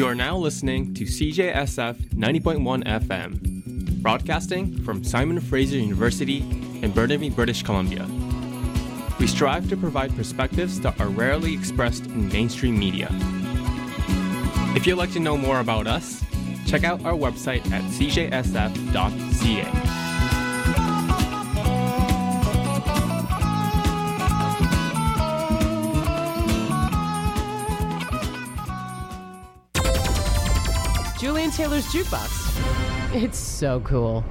are now listening to CJSF 90.1 FM, broadcasting from Simon Fraser University in Burnaby, British Columbia. We strive to provide perspectives that are rarely expressed in mainstream media. If you'd like to know more about us, check out our website at cjsf.ca. Julian Taylor's Jukebox. It's so cool.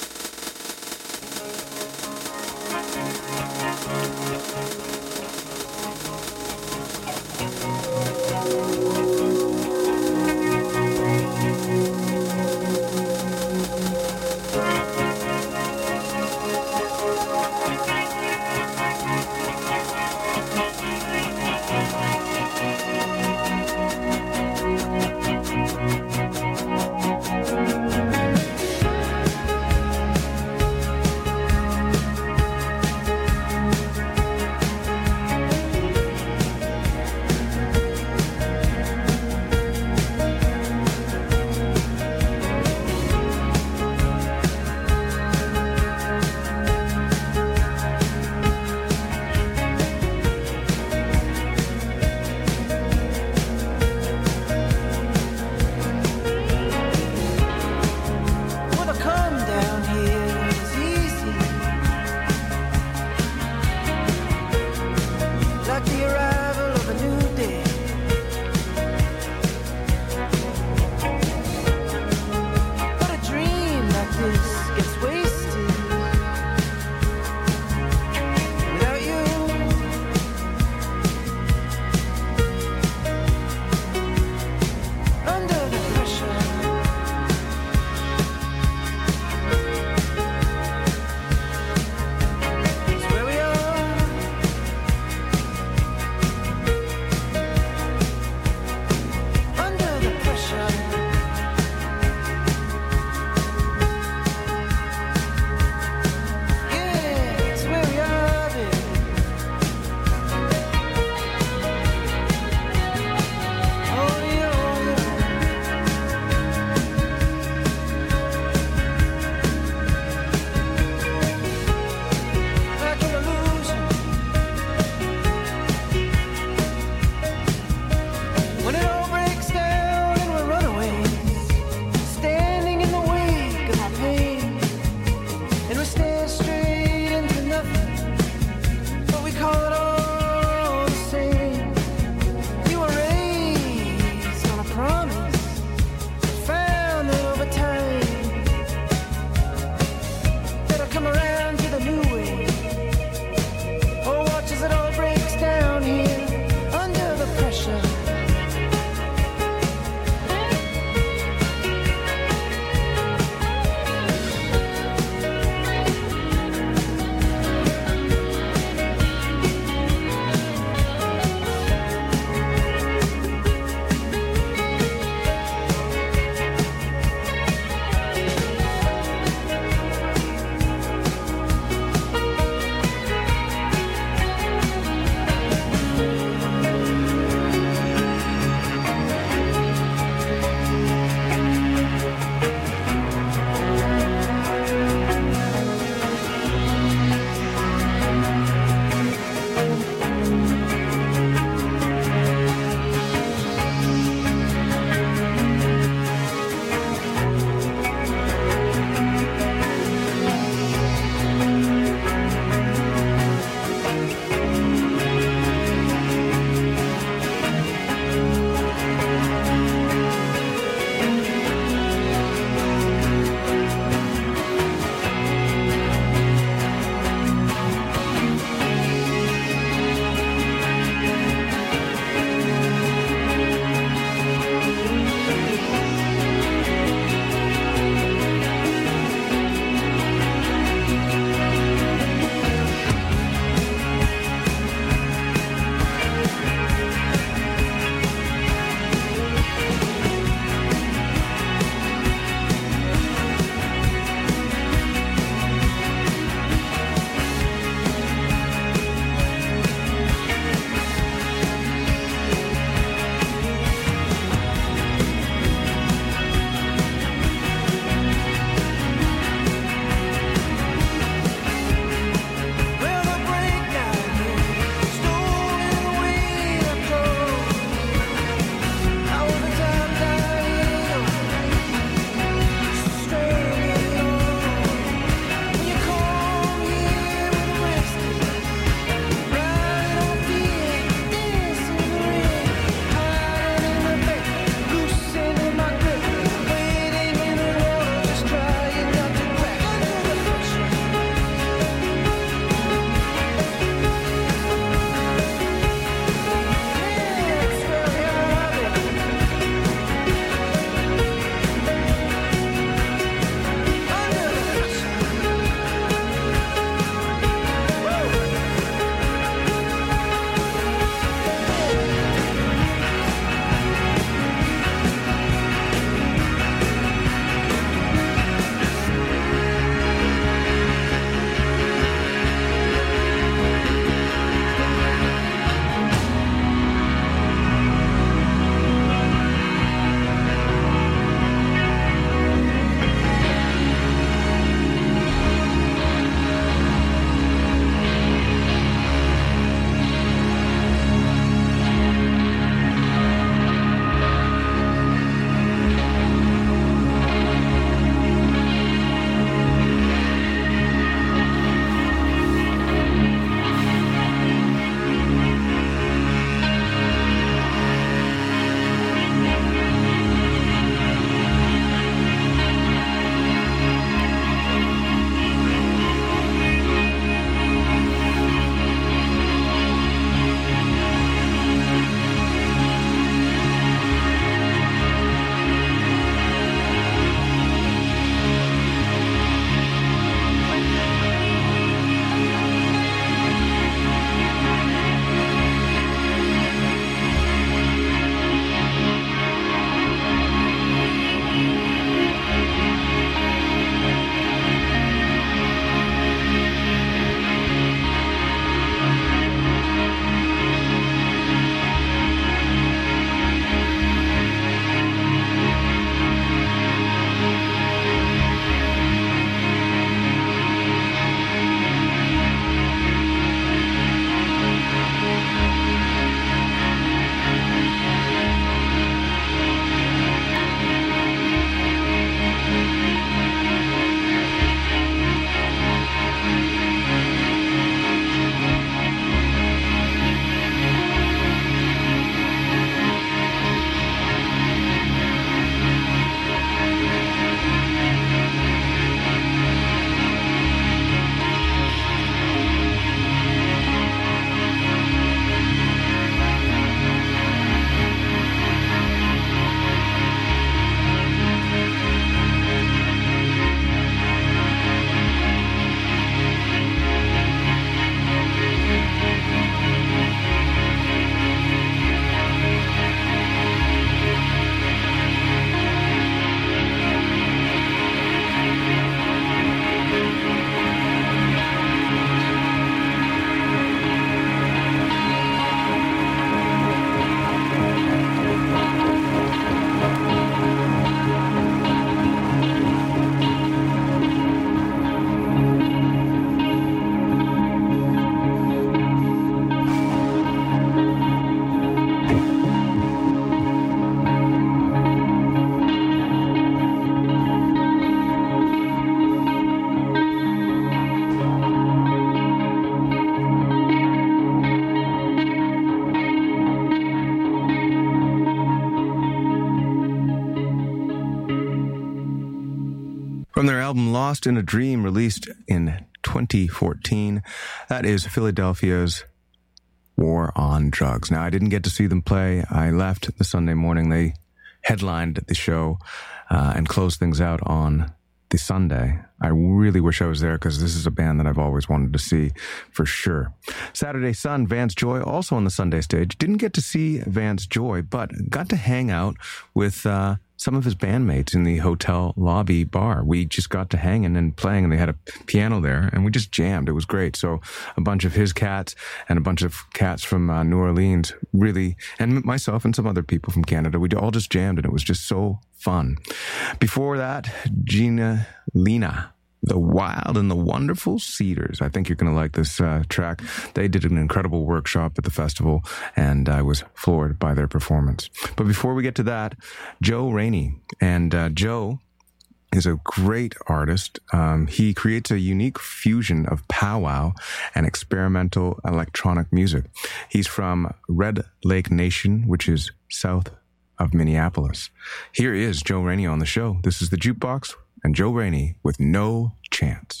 From their album Lost in a Dream, released in 2014, that is Philadelphia's War on Drugs. Now, I didn't get to see them play. I left the Sunday morning. They headlined the show and closed things out on the Sunday. I really wish I was there because this is a band that I've always wanted to see for sure. Saturday Sun, Vance Joy, also on the Sunday stage. Didn't get to see Vance Joy, but got to hang out with some of his bandmates in the hotel lobby bar. We just got to hanging and playing, and they had a piano there, and we just jammed. It was great. So a bunch of his cats and a bunch of cats from New Orleans, really, and myself and some other people from Canada, we all just jammed, and it was just so fun. Before that, Gina Lina, The Wild and the Wonderful Cedars. I think you're going to like this track. They did an incredible workshop at the festival, and I was floored by their performance. But before we get to that, Joe Rainey. And Joe is a great artist. He creates a unique fusion of powwow and experimental electronic music. He's from Red Lake Nation, which is south of Minneapolis. Here is Joe Rainey on the show. This is The Jukebox and Joe Rainey with No Chance.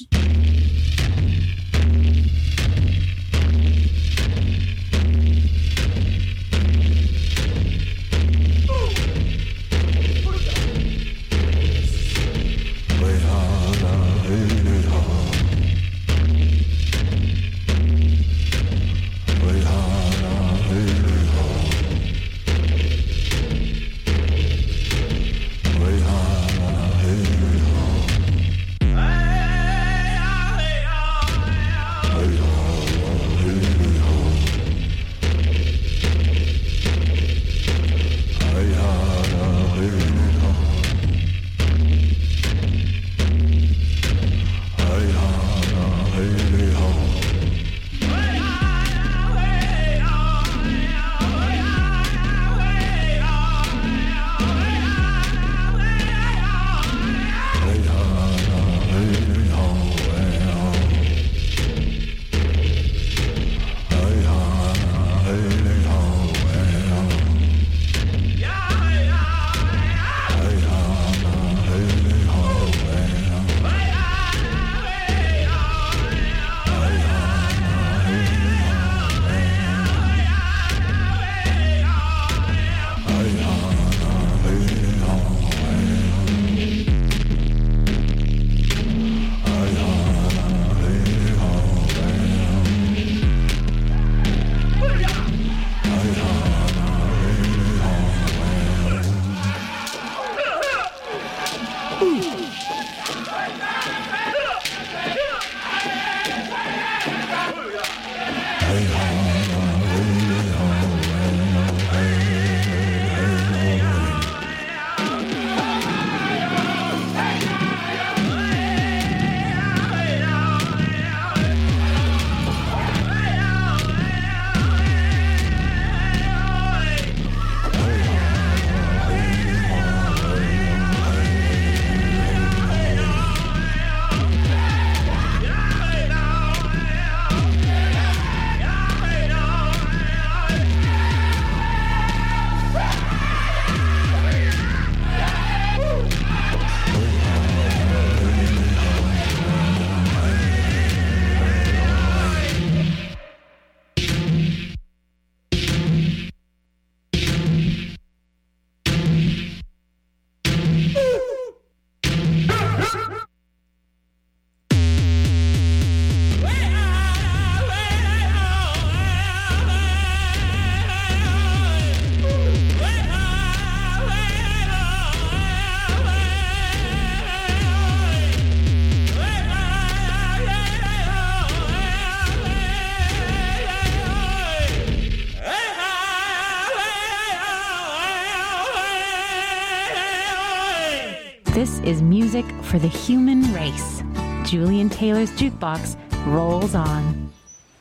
This is music for the human race. Julian Taylor's Jukebox rolls on.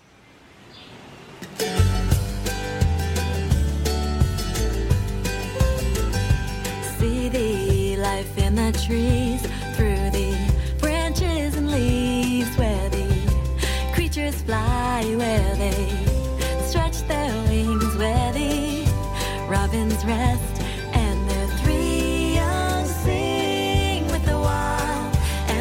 See the life in the trees, through the branches and leaves, where the creatures fly, where they stretch their wings, where the robins rest, and their three young sing with the wild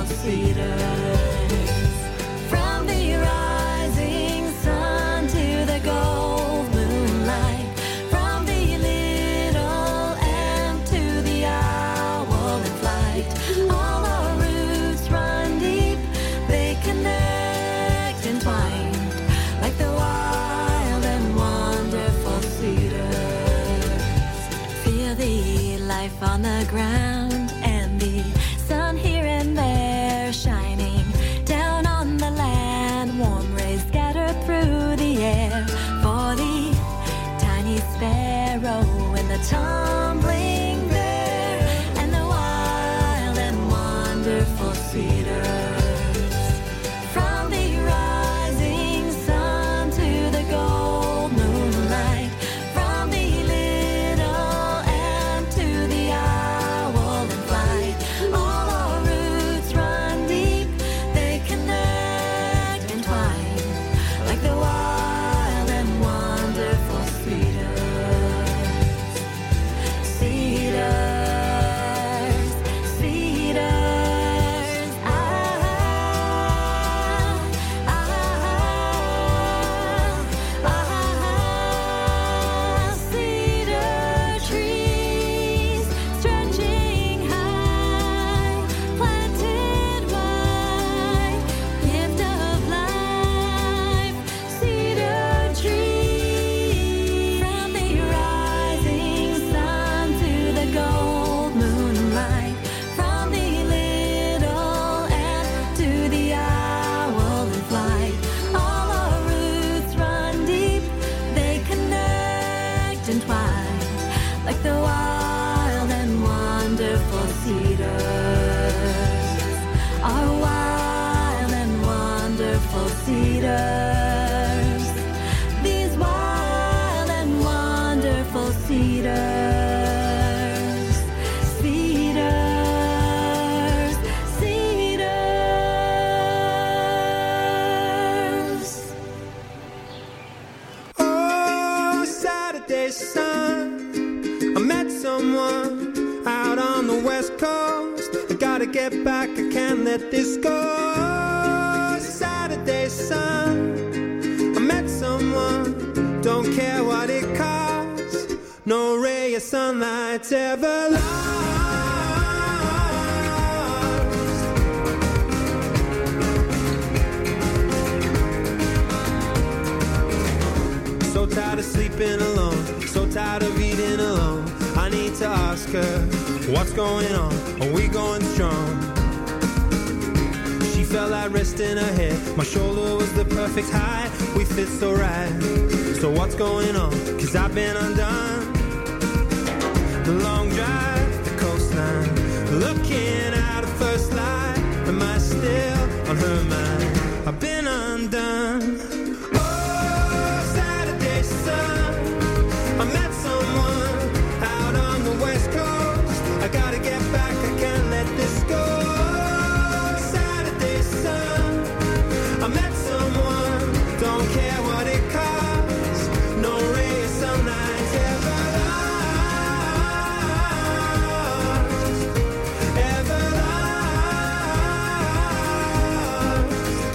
cedars. From the rising sun to the gold moonlight, from the little ant to the owl in flight, all our roots run deep, they connect and twine like the wild and wonderful cedars. Feel the life on the ground and the sun here and there shining down on the land. Warm rays scatter through the air for the tiny sparrow and the tumbling bear and the wild and wonderful cedars. From the rising sun to the gold moonlight, from the little ant to the owl in flight, all our roots run deep, they connect and twine like the wild and wonderful cedars. Cedars, cedars, cedar trees stretching high, planted wide, gift of life, cedar trees. From the rising sun to the gold moonlight, from the little ant to the owl in flight, all our roots run deep, they connect and twine like the wild and wonderful cedars. Our wild and wonderful cedars. These wild and wonderful cedars. Cedars, cedars. Oh, Saturday sun, I met someone out on the west coast. I gotta get back, I can't let this go. Saturday sun, I met someone, don't care what it costs. No ray of sunlight's ever lost. So tired of sleeping alone, so tired of eating alone. I need to ask her, what's going on? Are we going strong? She felt like rest in her head. My shoulder was the perfect height. We fit so right. So what's going on? 'Cause I've been undone. The long drive, the coastline, looking at her first light. Am I still on her mind? I've been undone. I met someone out on the west coast. I gotta get back, I can't let this go. Saturday sun, I met someone, don't care what it costs. No ray of sunlight's ever lost. Ever lost.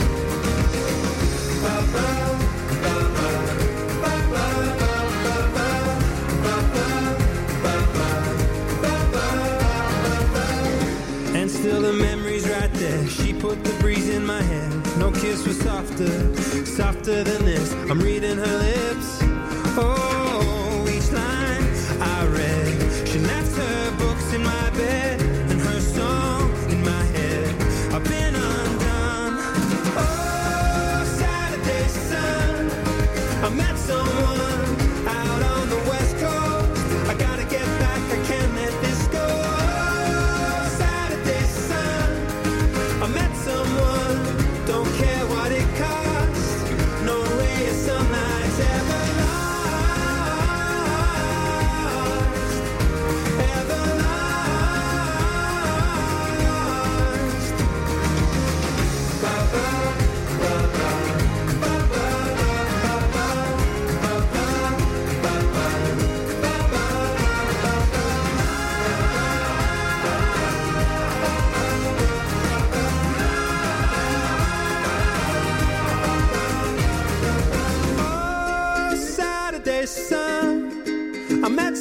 Ba-ba, ba-ba, ba-ba. And still the memory's right there. She put the breeze in my hair. No kiss was softer, softer than this. I'm reading her lips. Oh, each line I read. She left her books in my bed and her song in my head. I've been undone. Oh, Saturday sun, I met someone out on the west coast. I gotta get back, I can't let this go. Saturday sun, I met someone, don't care what it costs. No ray of sunlight's ever lost.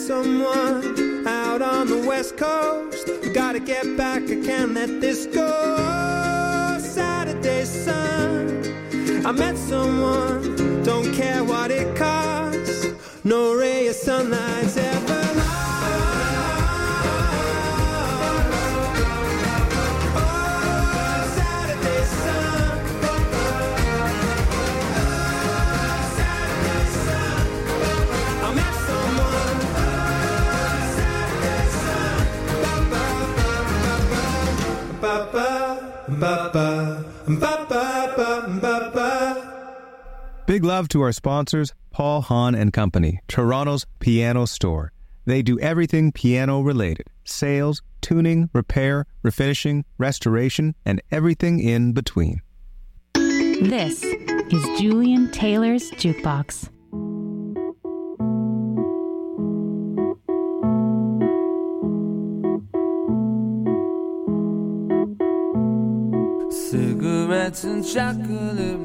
someone out on the west coast. I gotta get back, I can't let this go. Saturday sun, I met someone, don't care what it costs. No ray of sunlight's ever Big love to our sponsors, Paul Hahn and Company, Toronto's piano store. They do everything piano related: sales, tuning, repair, refinishing, restoration, and everything in between. This is Julian Taylor's Jukebox. Cigarettes and chocolate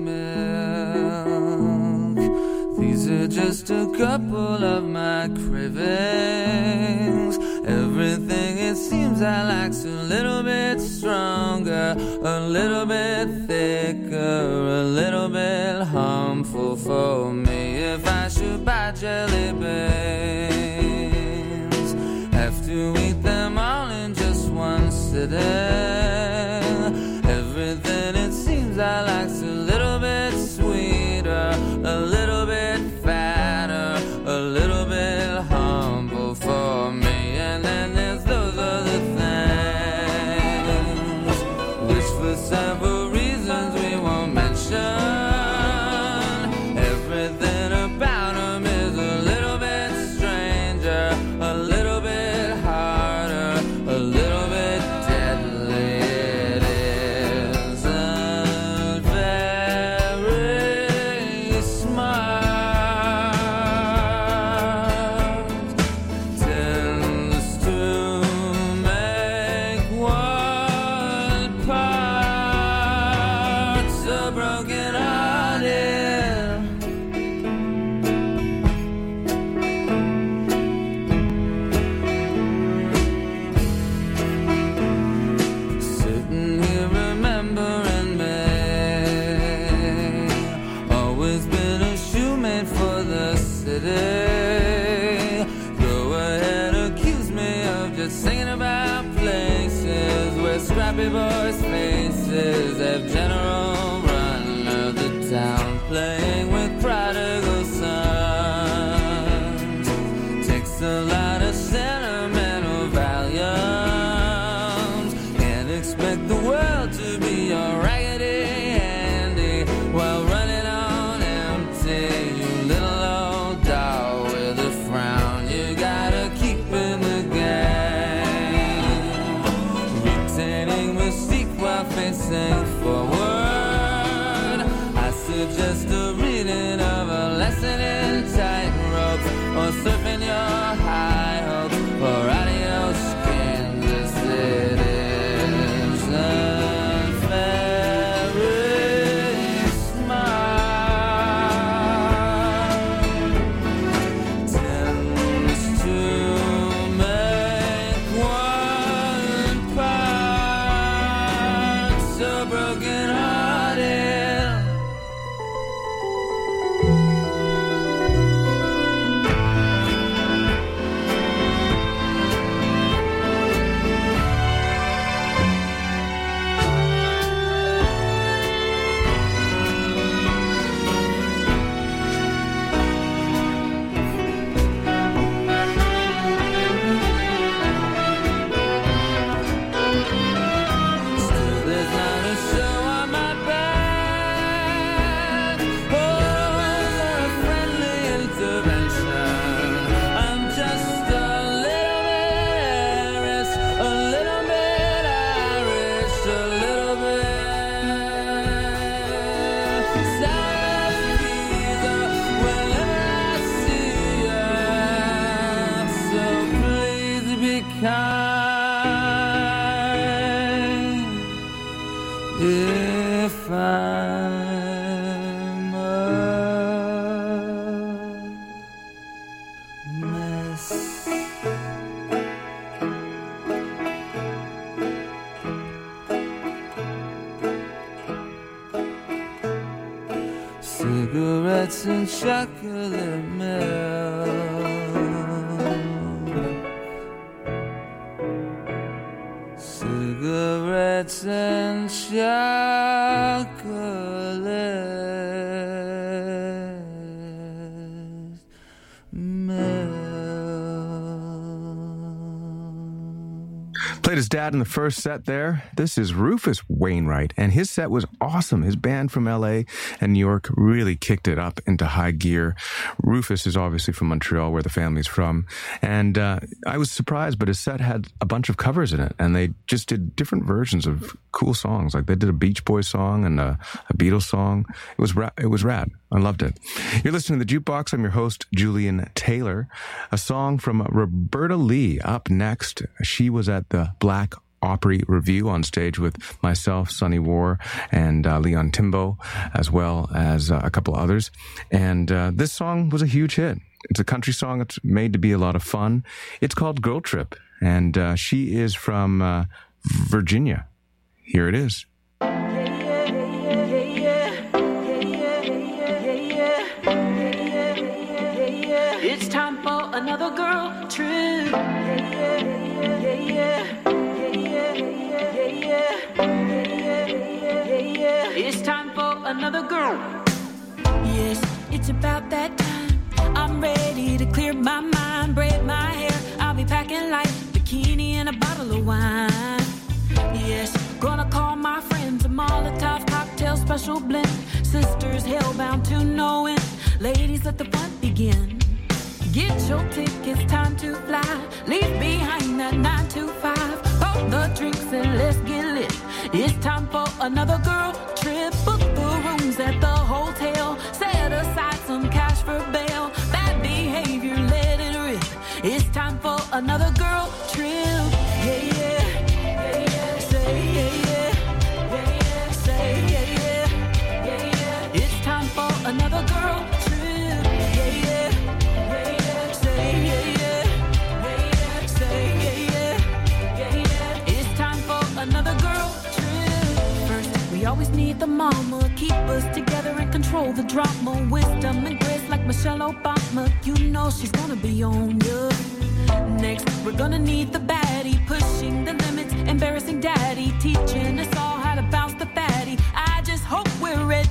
milk, these are just a couple of my cravings. Everything it seems I like's a little bit stronger, a little bit thicker, a little bit harmful for me. If I should buy jelly beans, have to eat them all in just one sitting. Everything it seems I like's a little bit sweeter, a little bit fatter, a little bit humble for me. And then there's those other things, which for several reasons we won't mention. Everything about them is a little bit stranger, a little bit harder, a little bit deadly. It isn't very smart, tends to make one part so broken hearted. Sitting here remembering me, always been a shoemate for the city. Go ahead, accuse me of just singing about places where scrappy boys' faces have general run of the town, playing with prodigal sons. Takes a lot of sentimental volumes. Can't expect the world to be your raggedy handy while running on empty. You little old doll with a frown, you gotta keep in the game, retaining mystique while facing forward. I suggest a reading of a lesson in tightrope, or surfing your high hopes, or adios Kansas City. Very smart, tends to make one part so broken hearted. Still there's not a show on my back, or a friendly intervention. I'm just a little bit Irish, a little bit Irish, a little bit South Geezer whenever I see you. So please be kind if I'm a mess. cigarettes and chocolate milk. Cigarettes and chocolate milk. Played his dad in the first set there. This is Rufus Wainwright, and his set was awesome. His band from LA and New York really kicked it up into high gear. Rufus is obviously from Montreal, where the family's from, and I was surprised, but his set had a bunch of covers in it, and they just did different versions of cool songs. Like they did a Beach Boys song and a Beatles song. It was rad. I loved it. You're listening to The Jukebox. I'm your host, Julian Taylor. A song from Roberta Lee up next. She was at the Black Opry Review on stage with myself, Sonny War, and Leon Timbo, as well as a couple others. And this song was a huge hit. It's a country song. It's made to be a lot of fun. It's called Girl Trip, and she is from Virginia. Here it is. It's time for another girl trip. It's time for another girl. Yes, it's about that time. I'm ready to clear my mind, braid my hair. I'll be packing light, bikini and a bottle of wine. Yes, gonna call my friends a Molotov cocktail special blend. Sisters hellbound to no end. Ladies, let the fun begin. Get your tickets, time to fly. Leave behind that 9 to 5. Pop the drinks and let's get lit. It's time for another girl trip. Book the rooms at the hotel. Set aside some cash for bail. Bad behavior, let it rip. It's time for another girl trip. Yeah, yeah. Yeah, yeah. Say yeah, yeah. Yeah, yeah. Say yeah, yeah. Yeah, yeah. It's time for another girl trip. Yeah, yeah. Yeah, yeah. Say yeah, yeah. Yeah, yeah. Say yeah, yeah. Yeah, yeah. It's time for another girl trip. First, we always need the mama. Keep us together and control the drama. Wisdom and grace like Michelle Obama. You know she's gonna be on you. Next, we're gonna need the baddie. Pushing the limits, embarrassing daddy. Teaching us all how to bounce the fatty. I just hope we're ready.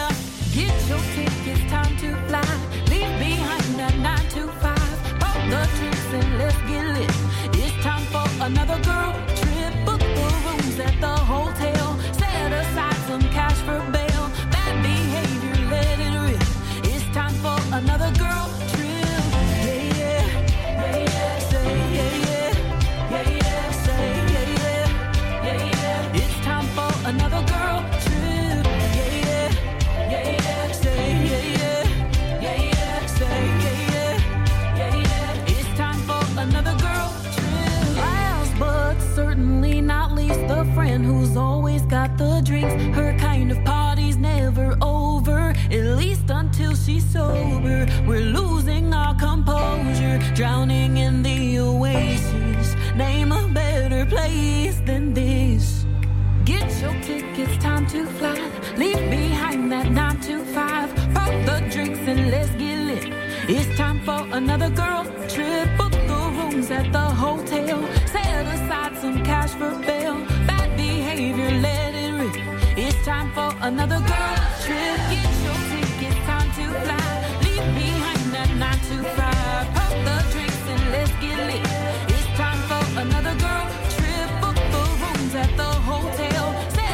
Get your tickets, time to fly. Leave behind that 9 to 5. Pop the drinks and let's get lit. It's time for another girl trip. Book the rooms at the hotel. Set aside some cash for bail. Bad behavior, let it rip. It's time for another girl trip. Yeah, yeah. Yeah, yeah. Say yeah, yeah. Yeah, yeah. Say yeah, yeah. Yeah, yeah. It's time for another girl trip. Yeah, yeah. Yeah, yeah. Say yeah, yeah. Yeah, yeah. Say yeah, yeah. Yeah, yeah. It's time for another girl trip. Last but certainly not least, the friend who's always got the drinks. Her kind of party's never over, at least until she's sober. We're losing our composure, drowning in the oasis. Name a better place than this. Get your tickets, time to fly. Leave behind that 9 to 5. Pop the drinks and let's get lit. It's time for another girl trip. Book the rooms at the hotel. Set aside some cash for bail. Bad behavior, let it rip. It's time for another girl trip. Get your tickets, time to fly. Leave behind that 9 to 5. Pop the drinks and let's get lit. It's time for another girl